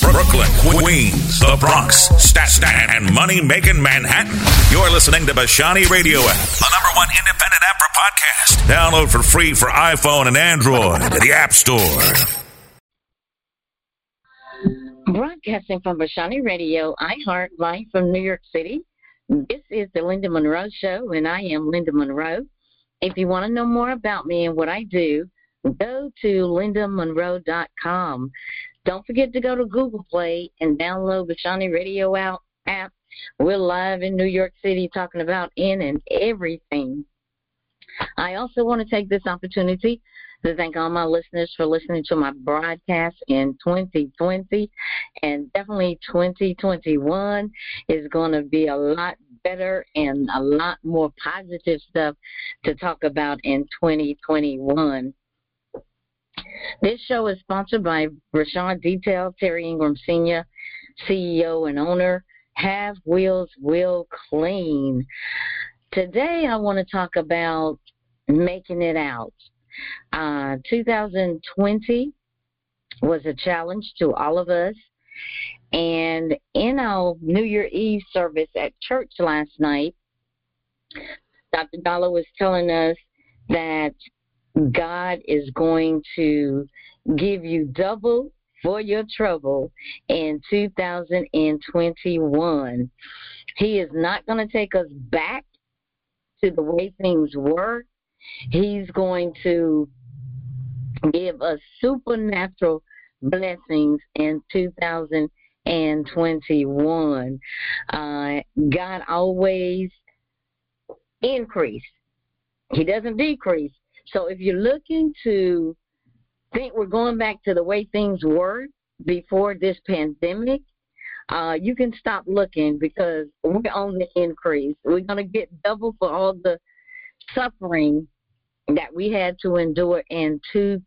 Brooklyn, Queens, the Bronx, Staten, and money-making Manhattan. You're listening to Bashani Radio app, the #1 independent app for podcasts. Download for free for iPhone and Android at the App Store. Broadcasting from Bashani Radio, iHeart, live from New York City. This is the Linda Monroe Show, and I am Linda Monroe. If you want to know more about me and what I do, go to lindamonroe.com. Don't forget to go to Google Play and download the Bashani Radio app. We're live in New York City talking about in and everything. I also want to take this opportunity to thank all my listeners for listening to my broadcast in 2020. And definitely 2021 is going to be a lot better and a lot more positive stuff to talk about in 2021. This show is sponsored by Rashad Detail, Terry Ingram Sr., CEO and owner. Have Wheels Will Clean. Today I want to talk about making it out. 2020 was a challenge to all of us. And in our New Year Eve service at church last night, Dr. Dollar was telling us that God is going to give you double for your trouble in 2021. He is not going to take us back to the way things were. He's going to give us supernatural blessings in 2021. God always increase. He doesn't decrease. So if you're looking to think we're going back to the way things were before this pandemic, you can stop looking because we're on the increase. We're going to get double for all the suffering that we had to endure in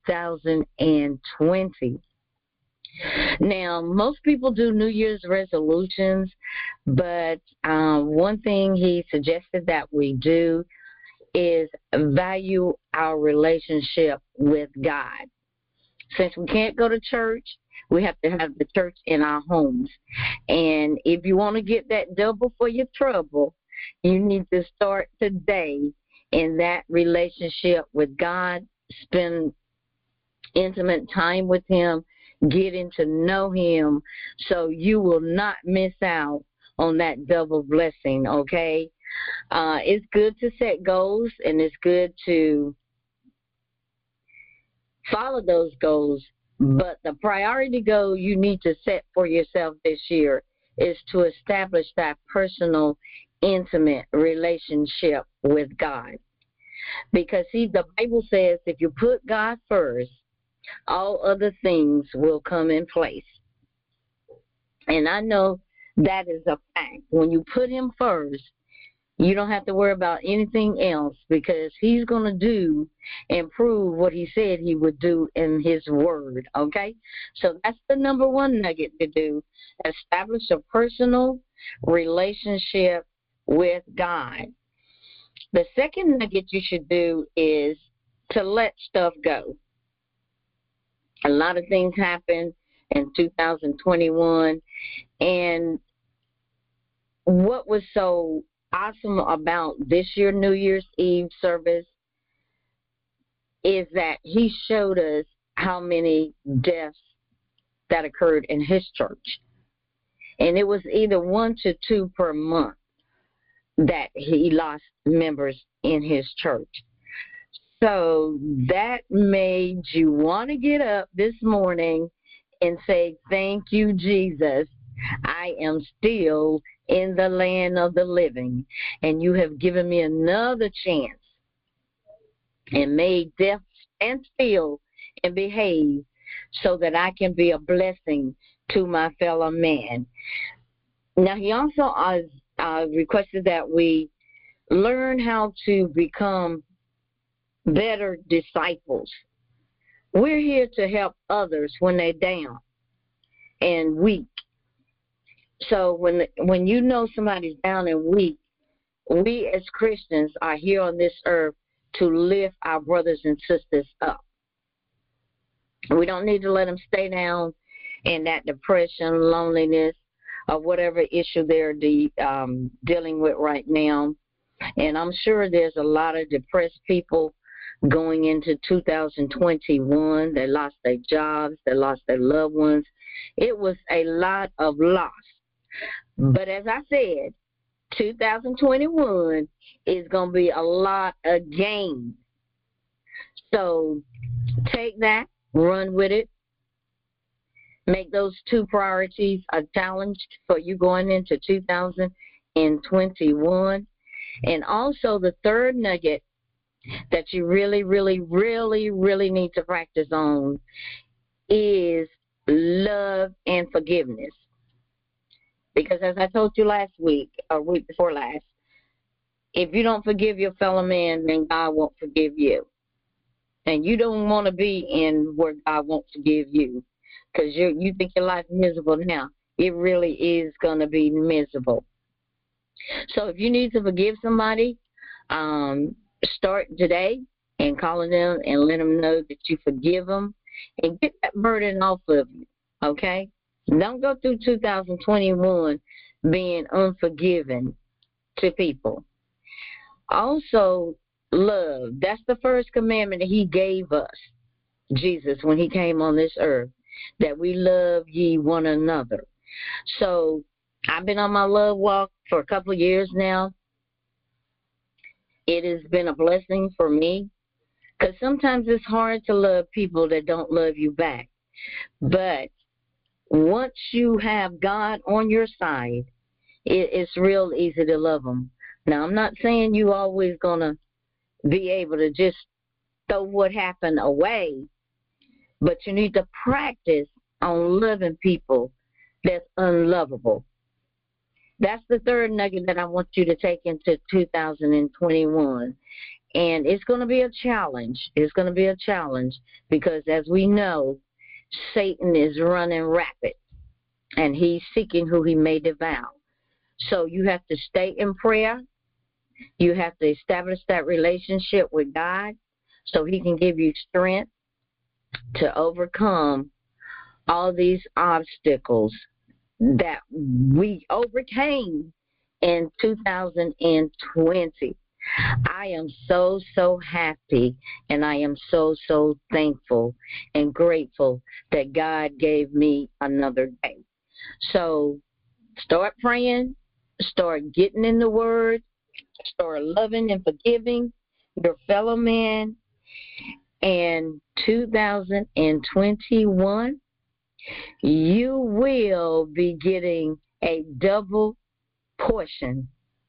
2020. Now, most people do New Year's resolutions, but one thing he suggested that we do is value our relationship with God. Since we can't go to church, we have to have the church in our homes. And if you want to get that double for your trouble, you need to start today in that relationship with God. Spend intimate time with Him, getting to know Him, so you will not miss out on that double blessing, okay? It's good to set goals, and it's good to follow those goals, but the priority goal you need to set for yourself this year is to establish that personal, intimate relationship with God. Because, see, the Bible says if you put God first, all other things will come in place. And I know that is a fact. When you put Him first, you don't have to worry about anything else because He's going to do and prove what He said He would do in His Word, okay? So that's the number one nugget to do. Establish a personal relationship with God. The second nugget you should do is to let stuff go. A lot of things happened in 2021, and what was so awesome about this year New Year's Eve service is that he showed us how many deaths that occurred in his church. And it was either 1 to 2 per month that he lost members in his church. So that made you want to get up this morning and say, thank you, Jesus. I am still in the land of the living, and you have given me another chance and made death stand still and behave so that I can be a blessing to my fellow man. Now, he also requested that we learn how to become better disciples. We're here to help others when they're down and weak. So when you know somebody's down and weak, we as Christians are here on this earth to lift our brothers and sisters up. We don't need to let them stay down and that depression, loneliness, or whatever issue they're dealing with right now. And I'm sure there's a lot of depressed people going into 2021. They lost their jobs, they lost their loved ones. It was a lot of loss. But as I said, 2021 is going to be a lot of gain. So take that, run with it. Make those two priorities a challenge for you going into 2021. And also the third nugget that you really, really, really, really need to practice on is love and forgiveness. Because as I told you last week, or week before last, if you don't forgive your fellow man, then God won't forgive you. And you don't want to be in where God won't forgive you, because you think your life is miserable now. It really is going to be miserable. So if you need to forgive somebody, start today and calling them and let them know that you forgive them and get that burden off of you, okay? Don't go through 2021 being unforgiving to people. Also, love. That's the first commandment that he gave us, Jesus, when he came on this earth, that we love ye one another. So I've been on my love walk for a couple of years now. It has been a blessing for me, because sometimes it's hard to love people that don't love you back. But once you have God on your side, it's real easy to love them. Now, I'm not saying you always going to be able to just throw what happened away, but you need to practice on loving people that's unlovable. That's the third nugget that I want you to take into 2021. And it's going to be a challenge. It's going to be a challenge because, as we know, Satan is running rapid, and he's seeking who he may devour. So you have to stay in prayer. You have to establish that relationship with God so he can give you strength to overcome all these obstacles that we overcame in 2020. I am so, so happy, and I am so, so thankful and grateful that God gave me another day. So start praying, start getting in the Word, start loving and forgiving your fellow man. And 2021, you will be getting a double portion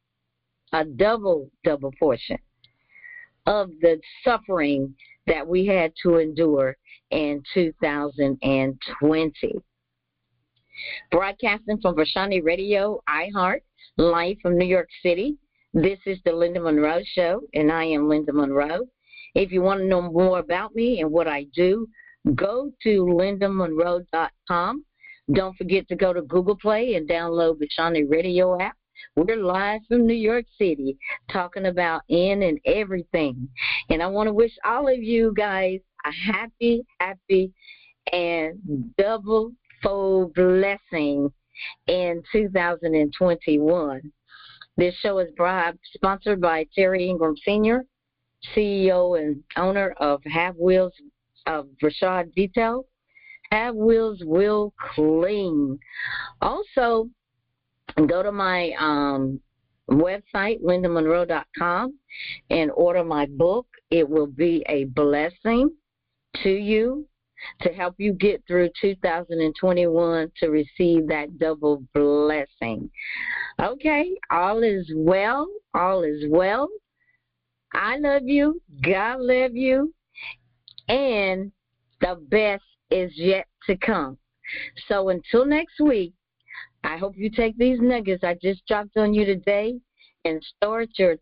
of the suffering that we had to endure in 2020. Broadcasting from Vashani Radio, iHeart, live from New York City. This is the Linda Monroe Show, and I am Linda Monroe. If you want to know more about me and what I do, go to lindamonroe.com. Don't forget to go to Google Play and download the Vashani Radio app. We're live from New York City talking about in and everything. And I want to wish all of you guys a happy, and double-fold blessing in 2021. This show is sponsored by Terry Ingram Sr., CEO and owner of Have Wheels of Rashad Detail. Have Wheels will clean. Also, go to my website, lindamonroe.com, and order my book. It will be a blessing to you to help you get through 2021 to receive that double blessing. Okay, all is well. All is well. I love you. God love you. And the best is yet to come. So until next week, I hope you take these nuggets I just dropped on you today and start your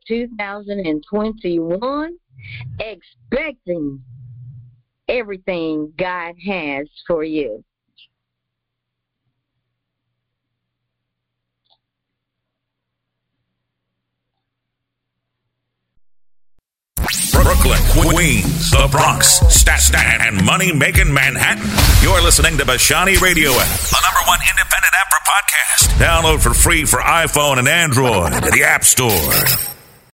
2021 expecting everything God has for you. Brooklyn, Queens, the Bronx, Staten, and money-making Manhattan. You're listening to Bashani Radio app, the number one independent app for podcasts. Download for free for iPhone and Android at the App Store.